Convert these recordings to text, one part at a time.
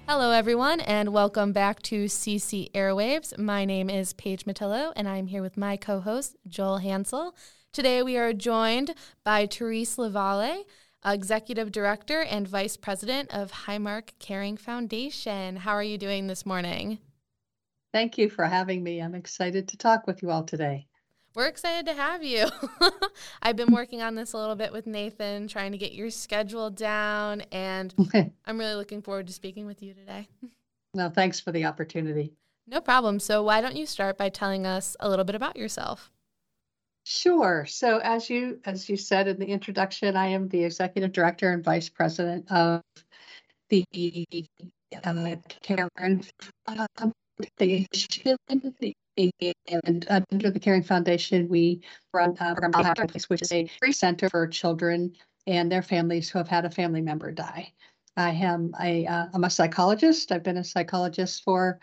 Hello, everyone, and welcome back to CC Airwaves. My name is Paige Matillo, and I'm here with my co-host, Joel Hansel. Today, we are joined by Therese Lavalle, Executive Director and Vice President of Highmark Caring Foundation. How are you doing this morning? Thank you for having me. I'm excited to talk with you all today. We're excited to have you. I've been working on this a little bit with Nathan, trying to get your schedule down, and I'm really looking forward to speaking with you today. Well, thanks for the opportunity. No problem. So why don't you start by telling us a little bit about yourself? Sure. So as you said in the introduction, I am the Executive Director and Vice President of the Caring Foundation. And under the Caring Foundation, we run a program, which is a free center for children and their families who have had a family member die. I'm a psychologist. I've been a psychologist for,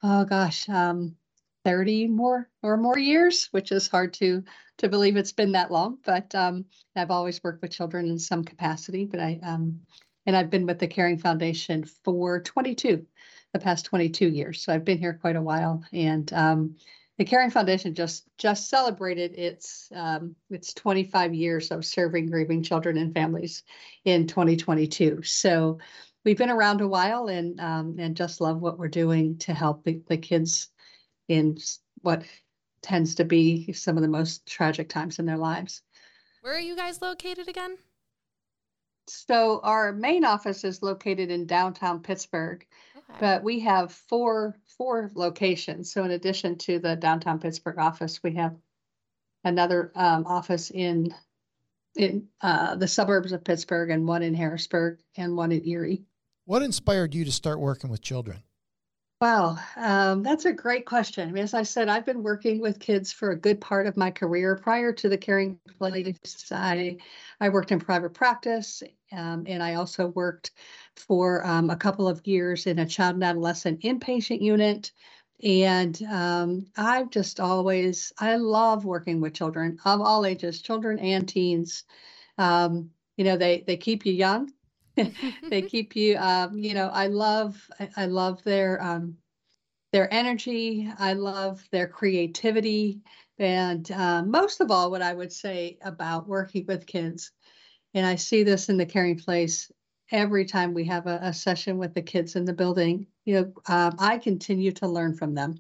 30 more years, which is hard to believe it's been that long. But I've always worked with children in some capacity. But I've been with the Caring Foundation for the past 22 years. So I've been here quite a while. And the Caring Foundation just celebrated its 25 years of serving grieving children and families in 2022. So we've been around a while and just love what we're doing to help the kids in what tends to be some of the most tragic times in their lives. Where are you guys located again? So our main office is located in downtown Pittsburgh, but we have four locations. So in addition to the downtown Pittsburgh office, we have another office in the suburbs of Pittsburgh, and one in Harrisburg and one in Erie. What inspired you to start working with children? Wow, that's a great question. I mean, as I said, I've been working with kids for a good part of my career. Prior to the Caring Place, I worked in private practice, and I also worked for a couple of years in a child and adolescent inpatient unit. And I love working with children of all ages, children and teens. They keep you young. They keep you, I love their energy. I love their creativity. And most of all, what I would say about working with kids, and I see this in the Caring Place every time we have a session with the kids in the building, I continue to learn from them.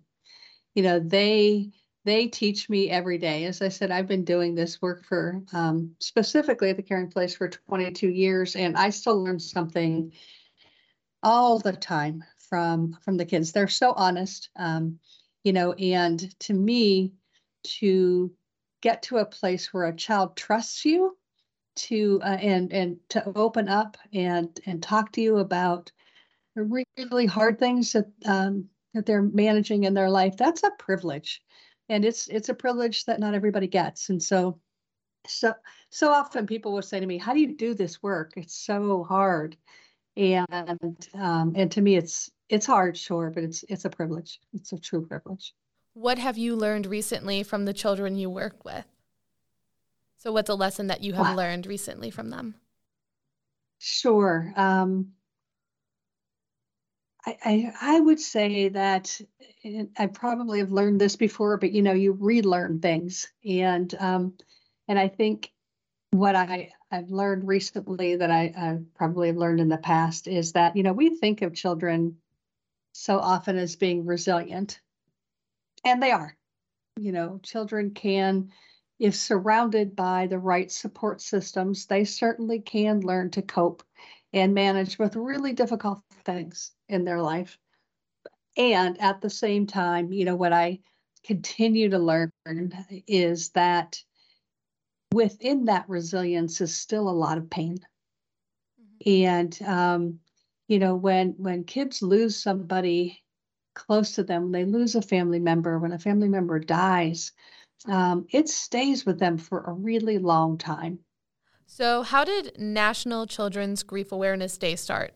They teach me every day. As I said, I've been doing this work for specifically at the Caring Place for 22 years, and I still learn something all the time from the kids. They're so honest, and to me, to get to a place where a child trusts you and to open up and talk to you about the really hard things that they're managing in their life, that's a privilege. And it's a privilege that not everybody gets. And so often people will say to me, how do you do this work? It's so hard. And to me, it's hard, sure, but it's a privilege. It's a true privilege. What have you learned recently from the children you work with? So what's a lesson that you have learned recently from them? Sure. I would say that I probably have learned this before, but you relearn things, and I think what I've learned recently that I probably have learned in the past is that we think of children so often as being resilient, and they are. Children can, if surrounded by the right support systems, they certainly can learn to cope and manage with really difficult things in their life. And at the same time, what I continue to learn is that within that resilience is still a lot of pain. Mm-hmm. And, when kids lose somebody close to them, they lose a family member, when a family member dies, it stays with them for a really long time. So how did National Children's Grief Awareness Day start?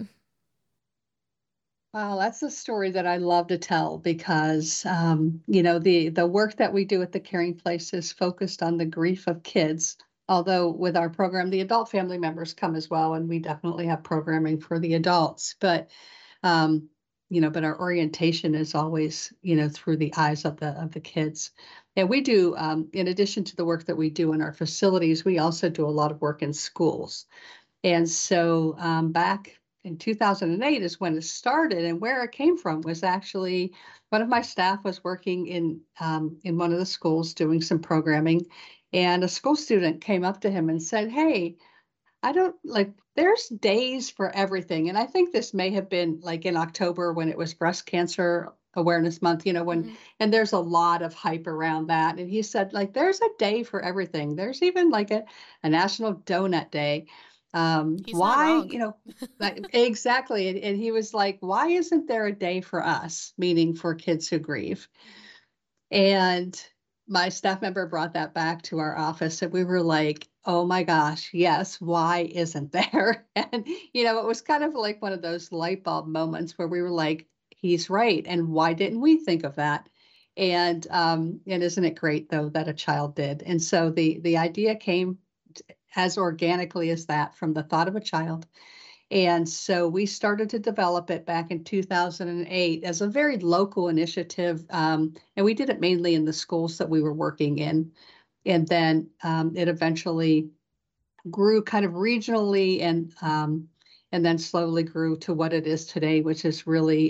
Wow, that's a story that I love to tell because, the work that we do at the Caring Place is focused on the grief of kids. Although with our program, the adult family members come as well, and we definitely have programming for the adults. But but our orientation is always, through the eyes of the kids. And we do, in addition to the work that we do in our facilities, we also do a lot of work in schools. And so back in 2008 is when it started, and where it came from was actually one of my staff was working in one of the schools doing some programming, and a school student came up to him and said, "Hey, I don't like, there's days for everything." And I think this may have been like in October when it was Breast Cancer Awareness Month, and there's a lot of hype around that. And he said, like, there's a day for everything. There's even like a National Donut Day. He's Why, not wrong. exactly. And he was like, why isn't there a day for us, meaning for kids who grieve? And my staff member brought that back to our office, and we were like, oh my gosh, yes, why isn't there? And, it was kind of like one of those light bulb moments where we were like, he's right. And why didn't we think of that? And isn't it great, though, that a child did? And so the idea came as organically as that from the thought of a child. And so we started to develop it back in 2008 as a very local initiative. And we did it mainly in the schools that we were working in. And then it eventually grew kind of regionally, and then slowly grew to what it is today, which is really,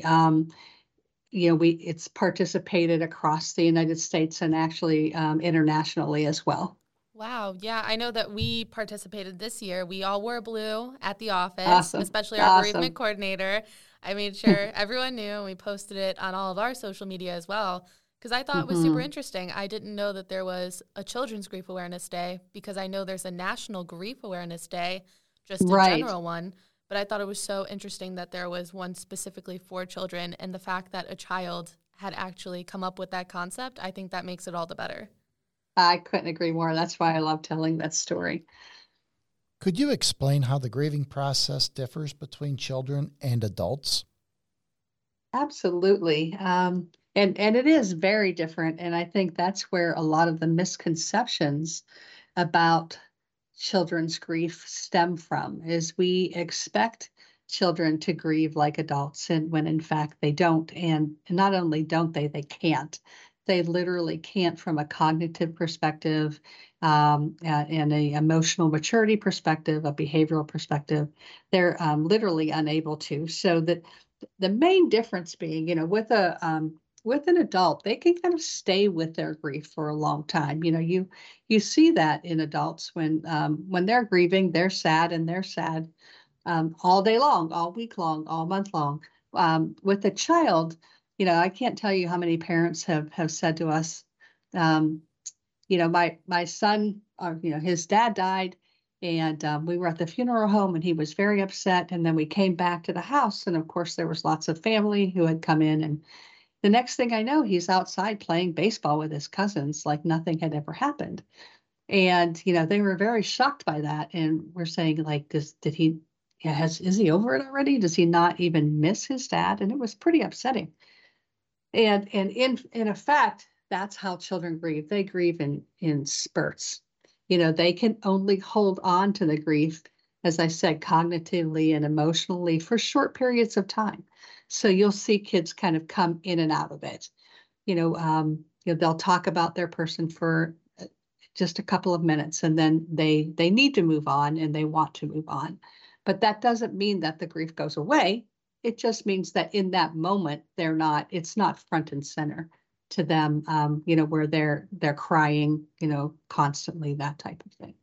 it's participated across the United States and actually internationally as well. Wow. Yeah, I know that we participated this year. We all wore blue at the office, Awesome. especially our bereavement coordinator. I made sure everyone knew, and we posted it on all of our social media as well, because I thought it was super interesting. I didn't know that there was a Children's Grief Awareness Day, because I know there's a National Grief Awareness Day, just a general one. But I thought it was so interesting that there was one specifically for children, and the fact that a child had actually come up with that concept, I think that makes it all the better. I couldn't agree more. That's why I love telling that story. Could you explain how the grieving process differs between children and adults? Absolutely. And it is very different. And I think that's where a lot of the misconceptions about children's grief stem from, is we expect children to grieve like adults, and when in fact they don't. And not only don't they can't. They literally can't, from a cognitive perspective, and an emotional maturity perspective, a behavioral perspective. They're literally unable to. So that the main difference being, with an adult, they can kind of stay with their grief for a long time. You see that in adults when they're grieving, they're sad, and they're sad all day long, all week long, all month long. With a child, I can't tell you how many parents have said to us, my son, his dad died, and we were at the funeral home, and he was very upset. And then we came back to the house, and of course there was lots of family who had come in, and the next thing I know, he's outside playing baseball with his cousins like nothing had ever happened. And they were very shocked by that, and we're saying, like, is he over it already? Does he not even miss his dad? And it was pretty upsetting. And in effect, that's how children grieve. They grieve in spurts. They can only hold on to the grief, as I said, cognitively and emotionally for short periods of time. So you'll see kids kind of come in and out of it. They'll talk about their person for just a couple of minutes, and then they need to move on, and they want to move on. But that doesn't mean that the grief goes away. It just means that in that moment, it's not front and center to them, where they're crying, constantly, that type of thing.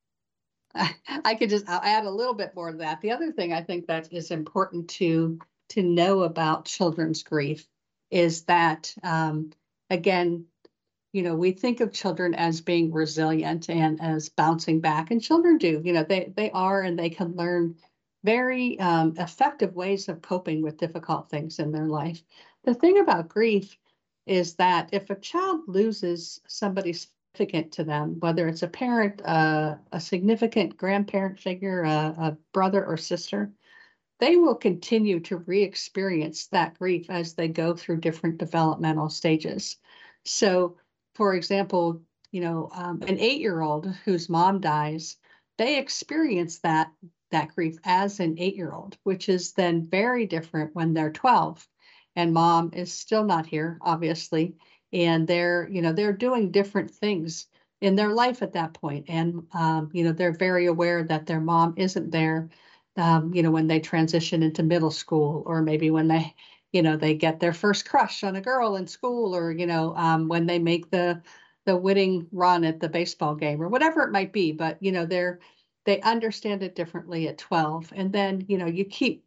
I'll add a little bit more to that. The other thing I think that is important to know about children's grief is that, again, we think of children as being resilient and as bouncing back, and children do. They are, and they can learn very effective ways of coping with difficult things in their life. The thing about grief is that if a child loses somebody significant to them, whether it's a parent, a significant grandparent figure, a brother or sister, they will continue to re-experience that grief as they go through different developmental stages. So, for example, an 8-year-old whose mom dies, they experience that that grief as an 8-year-old, which is then very different when they're 12 and mom is still not here, obviously. And they're doing different things in their life at that point. And, they're very aware that their mom isn't there, when they transition into middle school, or maybe when they get their first crush on a girl in school, or, when they make the winning run at the baseball game or whatever it might be. But, they understand it differently at 12. And then, you keep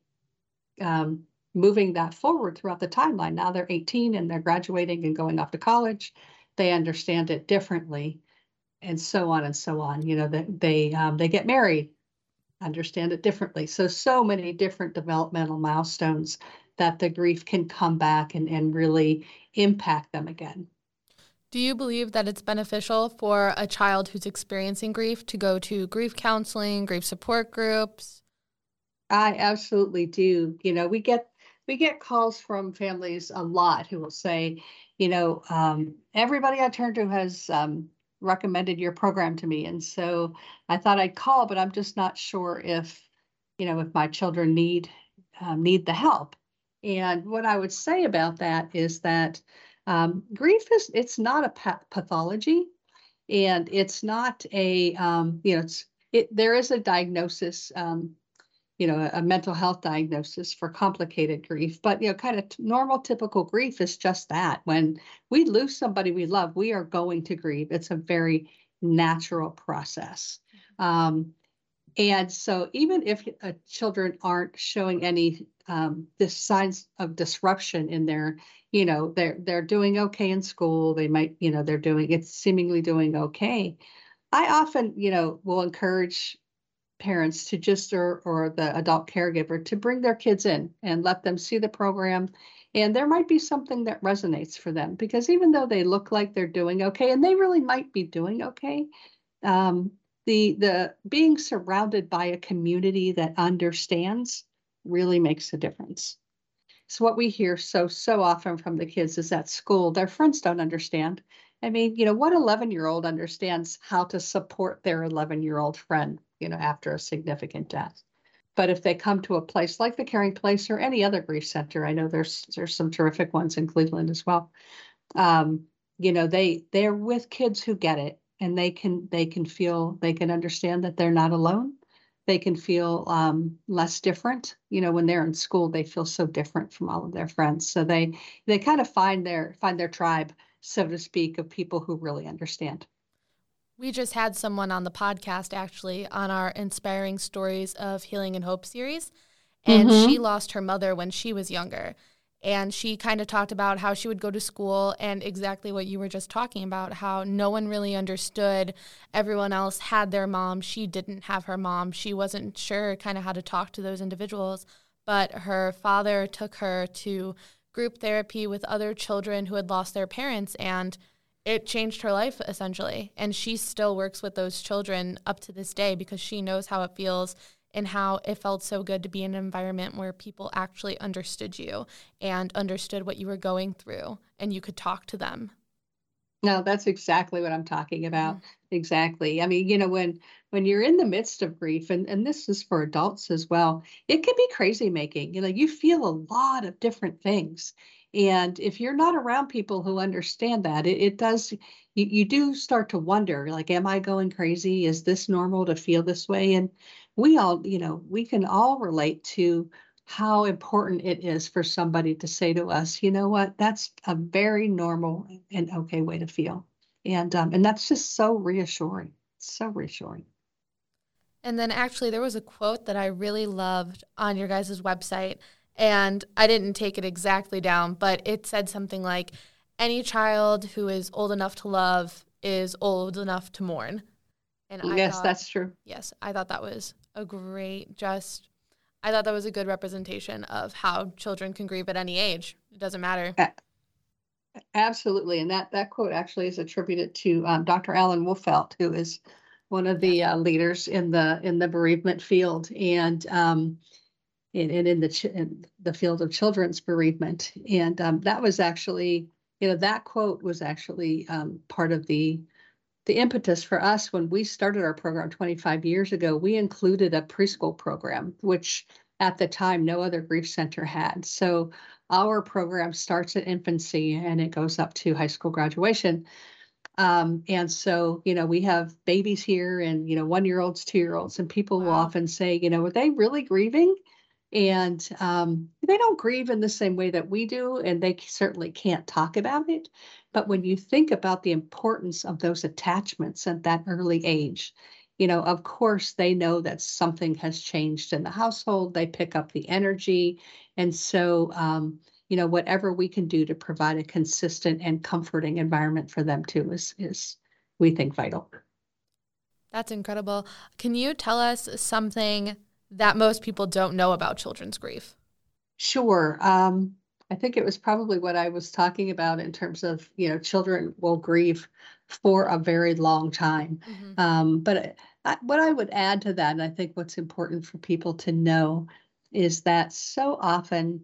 moving that forward throughout the timeline. Now they're 18 and they're graduating and going off to college. They understand it differently, and so on and so on. They get married, understand it differently. So many different developmental milestones that the grief can come back and really impact them again. Do you believe that it's beneficial for a child who's experiencing grief to go to grief counseling, grief support groups? I absolutely do. We get calls from families a lot who will say, everybody I turn to has recommended your program to me. And so I thought I'd call, but I'm just not sure if my children need the help. And what I would say about that is that grief it's not a pathology, and it's not a, there is a diagnosis, a mental health diagnosis for complicated grief, but, kind of normal, typical grief is just that. When we lose somebody we love, we are going to grieve. It's a very natural process. And so even if children aren't showing any signs of disruption in their, they're doing okay in school, they might, it's seemingly doing okay. I often, will encourage parents to just, or the adult caregiver, to bring their kids in and let them see the program. And there might be something that resonates for them, because even though they look like they're doing okay, and they really might be doing okay, the being surrounded by a community that understands really makes a difference. So what we hear so often from the kids is at school, their friends don't understand. I mean, what 11-year-old understands how to support their 11-year-old friend, after a significant death? But if they come to a place like the Caring Place or any other grief center, I know there's some terrific ones in Cleveland as well. They're with kids who get it, and they can understand that they're not alone. They can feel less different. When they're in school, they feel so different from all of their friends. So they kind of find their tribe, so to speak, of people who really understand. We just had someone on the podcast, actually, on our Inspiring Stories of Healing and Hope series, and she lost her mother when she was younger. And she kind of talked about how she would go to school, and exactly what you were just talking about, how no one really understood. Everyone else had their mom. She didn't have her mom. She wasn't sure kind of how to talk to those individuals. But her father took her to group therapy with other children who had lost their parents, and it changed her life, essentially. And she still works with those children up to this day, because she knows how it feels and how it felt so good to be in an environment where people actually understood you and understood what you were going through, and you could talk to them. No, that's exactly what I'm talking about. Exactly. I mean, when you're in the midst of grief, and this is for adults as well, it can be crazy making. You feel a lot of different things. And if you're not around people who understand that, it does, you do start to wonder, like, am I going crazy? Is this normal to feel this way? And we all, we can all relate to how important it is for somebody to say to us, you know what, that's a very normal and okay way to feel. And that's just so reassuring, so reassuring. And then actually there was a quote that I really loved on your guys' website, and I didn't take it exactly down, but it said something like, any child who is old enough to love is old enough to mourn. And yes, that's true. Yes, I thought that was a I thought that was a good representation of how children can grieve at any age. It doesn't matter. Absolutely. And that quote actually is attributed to Dr. Alan Wolfelt, who is one of the leaders in the bereavement field, and in the field of children's bereavement. And that was actually, that quote was actually part of the the impetus for us when we started our program 25 years ago, we included a preschool program, which at the time no other grief center had. So our program starts at infancy and it goes up to high school graduation. And so, we have babies here and, 1-year-olds, 2-year-olds, and people will Wow. often say, are they really grieving? And they don't grieve in the same way that we do, and they certainly can't talk about it. But when you think about the importance of those attachments at that early age, of course, they know that something has changed in the household. They pick up the energy. And so, whatever we can do to provide a consistent and comforting environment for them too is we think vital. That's incredible. Can you tell us something that most people don't know about children's grief? Sure. I think it was probably what I was talking about in terms of, children will grieve for a very long time. But what I would add to that, and I think what's important for people to know, is that so often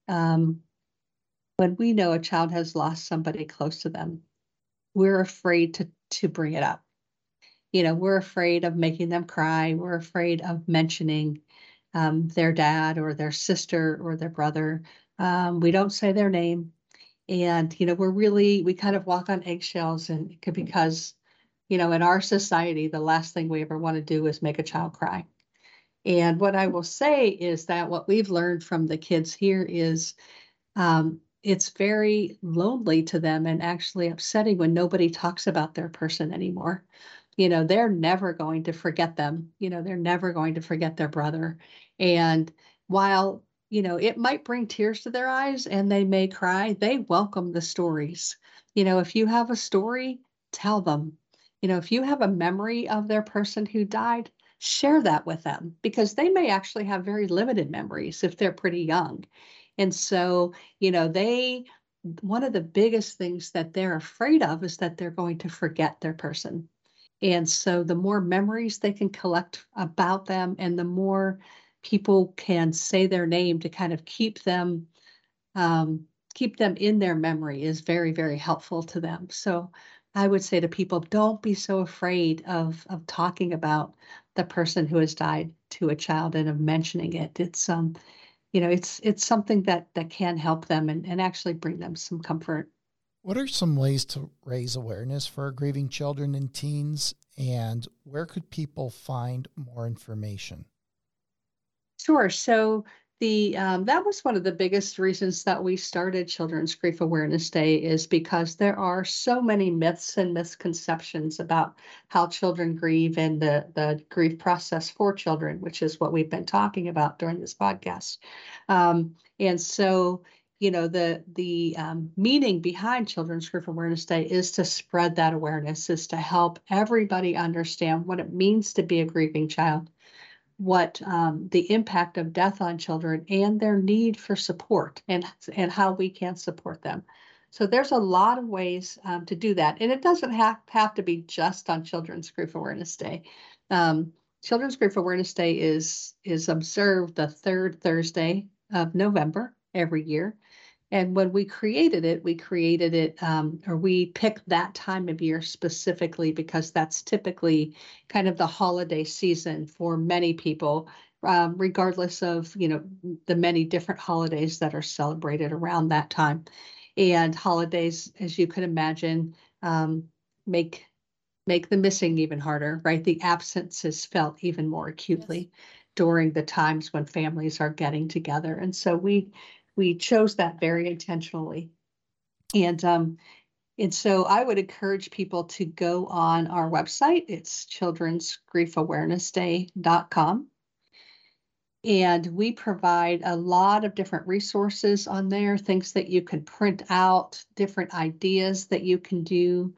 when we know a child has lost somebody close to them, we're afraid to bring it up. We're afraid of making them cry. We're afraid of mentioning their dad or their sister or their brother. We don't say their name. And, we kind of walk on eggshells, and because, in our society, the last thing we ever want to do is make a child cry. And what I will say is that what we've learned from the kids here is it's very lonely to them and actually upsetting when nobody talks about their person anymore. They're never going to forget them. They're never going to forget their brother. And while, it might bring tears to their eyes and they may cry, they welcome the stories. If you have a story, tell them. If you have a memory of their person who died, share that with them, because they may actually have very limited memories if they're pretty young. And so, one of the biggest things that they're afraid of is that they're going to forget their person. And so the more memories they can collect about them and the more people can say their name to kind of keep them in their memory is very, very helpful to them. So I would say to people, don't be so afraid of talking about the person who has died to a child and of mentioning it. It's it's something that can help them and actually bring them some comfort. What are some ways to raise awareness for grieving children and teens, and where could people find more information? Sure. So that was one of the biggest reasons that we started Children's Grief Awareness Day, is because there are so many myths and misconceptions about how children grieve and the grief process for children, which is what we've been talking about during this podcast. And so, the meaning behind Children's Grief Awareness Day is to spread that awareness, is to help everybody understand what it means to be a grieving child, what the impact of death on children and their need for support, and how we can support them. So there's a lot of ways to do that. And it doesn't have to be just on Children's Grief Awareness Day. Children's Grief Awareness Day is observed the third Thursday of November every year. And when we created it, or we picked that time of year specifically because that's typically kind of the holiday season for many people, regardless of, the many different holidays that are celebrated around that time. And holidays, as you could imagine, make the missing even harder, right? The absence is felt even more acutely during the times when families are getting together. And so we chose that very intentionally. And so I would encourage people to go on our website. It's childrensgriefawarenessday.com. And we provide a lot of different resources on there, things that you can print out, different ideas that you can do.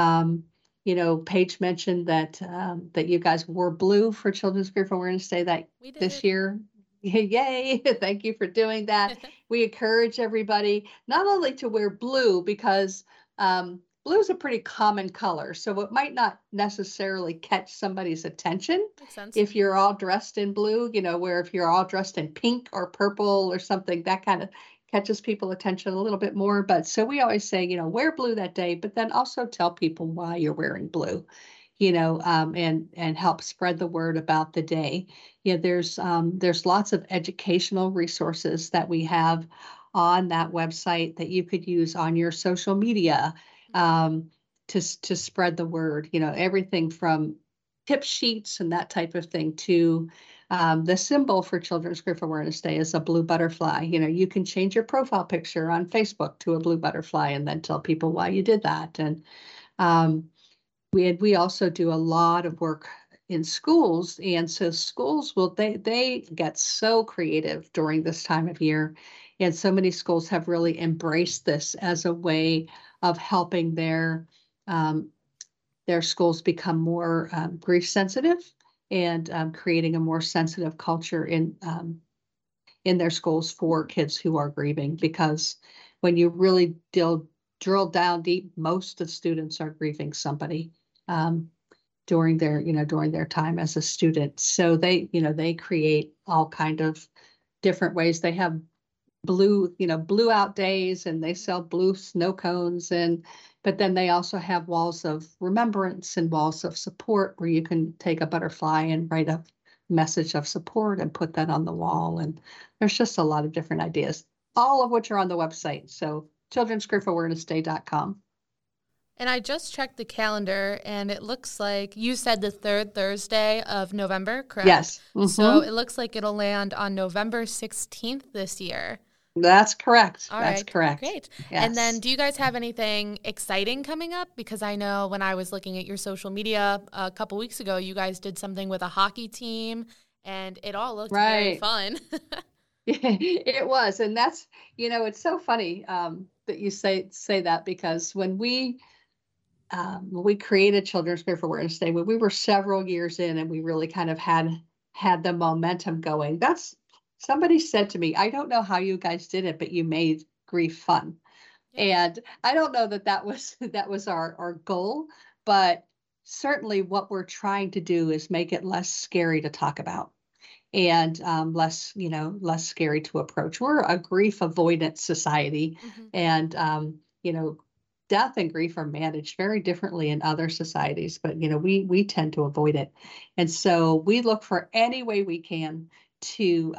Paige mentioned that you guys wore blue for Children's Grief Awareness Day this year. Yay. Thank you for doing that. We encourage everybody not only to wear blue, because blue is a pretty common color, so it might not necessarily catch somebody's attention. Makes sense. If you're all dressed in blue, where if you're all dressed in pink or purple or something, that kind catches people's attention a little bit more. But so we always say, wear blue that day, but then also tell people why you're wearing blue, and help spread the word about the day. There's lots of educational resources that we have on that website that you could use on your social media, to spread the word. Everything from tip sheets and that type of thing to the symbol for Children's Grief Awareness Day is a blue butterfly. You can change your profile picture on Facebook to a blue butterfly and then tell people why you did that. And we also do a lot of work in schools, and so schools they get so creative during this time of year, and so many schools have really embraced this as a way of helping their schools become more grief sensitive, and creating a more sensitive culture in their schools for kids who are grieving. Because when you really drill down deep, most of the students are grieving somebody during their time as a student. So they create all kind of different ways. They have blue out days, and they sell blue snow cones, but then they also have walls of remembrance and walls of support where you can take a butterfly and write a message of support and put that on the wall. And there's just a lot of different ideas, all of which are on the website. So childrensgriefawarenessday.com. And I just checked the calendar, and it looks like you said the third Thursday of November, correct? Yes. Mm-hmm. So it looks like it'll land on November 16th this year. That's correct. All That's right. correct. Great. Yes. And then do you guys have anything exciting coming up? Because I know when I was looking at your social media a couple weeks ago, you guys did something with a hockey team, and it all looked very fun. It was. And that's, it's so funny that you say that, because when we created Children's Grief Awareness Day, when we were several years in and we really kind of had the momentum going, somebody said to me, I don't know how you guys did it, but you made grief fun. Yeah. And I don't know that was our goal, but certainly what we're trying to do is make it less scary to talk about, and less scary to approach. We're a grief avoidance society, and death and grief are managed very differently in other societies, but we tend to avoid it, and so we look for any way we can to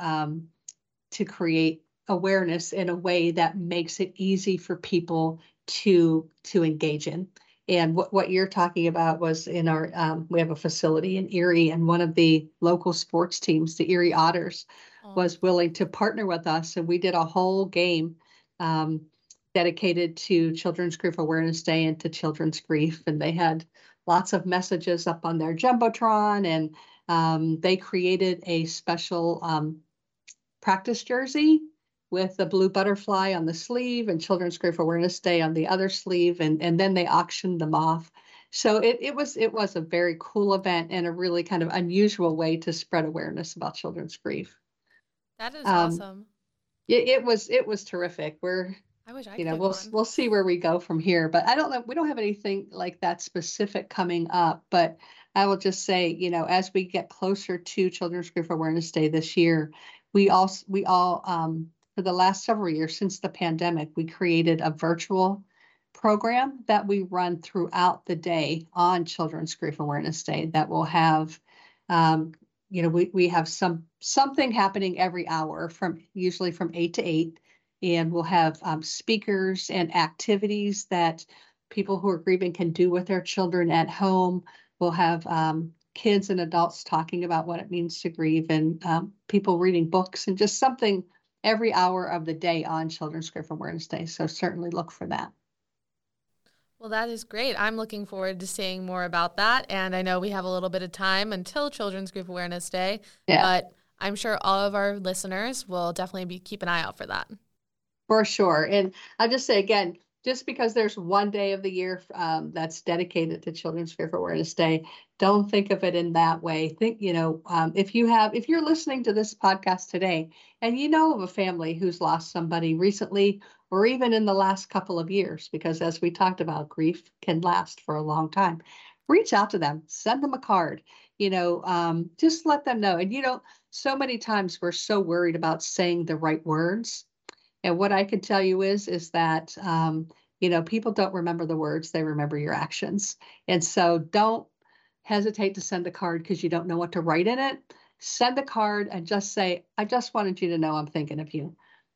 create awareness in a way that makes it easy for people to engage in. And what you're talking about was in our we have a facility in Erie, and one of the local sports teams, the Erie Otters, was willing to partner with us, and we did a whole game dedicated to Children's Grief Awareness Day and to children's grief. And they had lots of messages up on their Jumbotron, and they created a special practice jersey with the blue butterfly on the sleeve and Children's Grief Awareness Day on the other sleeve, and then they auctioned them off. So it was a very cool event and a really kind of unusual way to spread awareness about children's grief. That is awesome. It was terrific. I wish I could. We'll see where we go from here, but I don't know. We don't have anything like that specific coming up, but I will just say, as we get closer to Children's Grief Awareness Day this year, we all for the last several years since the pandemic, we created a virtual program that we run throughout the day on Children's Grief Awareness Day that will have, we have something happening every hour usually from 8 to 8. And we'll have speakers and activities that people who are grieving can do with their children at home. We'll have kids and adults talking about what it means to grieve, and people reading books, and just something every hour of the day on Children's Grief Awareness Day. So certainly look for that. Well, that is great. I'm looking forward to seeing more about that. And I know we have a little bit of time until Children's Grief Awareness Day, but I'm sure all of our listeners will definitely keep an eye out for that. For sure. And I'll just say again, just because there's one day of the year that's dedicated to Children's Grief Awareness Day, don't think of it in that way. Think, if you're listening to this podcast today and you know of a family who's lost somebody recently or even in the last couple of years, because as we talked about, grief can last for a long time, reach out to them, send them a card, just let them know. And, so many times we're so worried about saying the right words And what I can tell you is that, people don't remember the words, they remember your actions. And so don't hesitate to send a card because you don't know what to write in it. Send the card and just say, I just wanted you to know I'm thinking of you.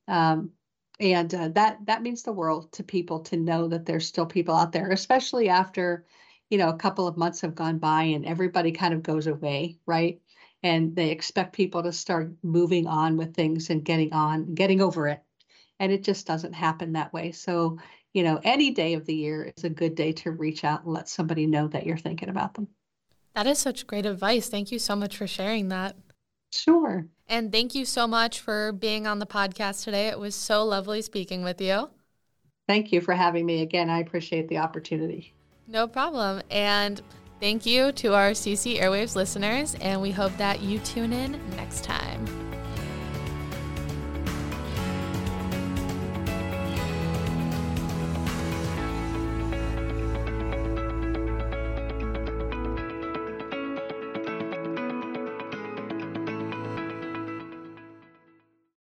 That means the world to people to know that there's still people out there, especially after, a couple of months have gone by and everybody kind of goes away, right? And they expect people to start moving on with things and getting over it. And it just doesn't happen that way. So, any day of the year is a good day to reach out and let somebody know that you're thinking about them. That is such great advice. Thank you so much for sharing that. Sure. And thank you so much for being on the podcast today. It was so lovely speaking with you. Thank you for having me again. I appreciate the opportunity. No problem. And thank you to our CC Airwaves listeners, and we hope that you tune in next time.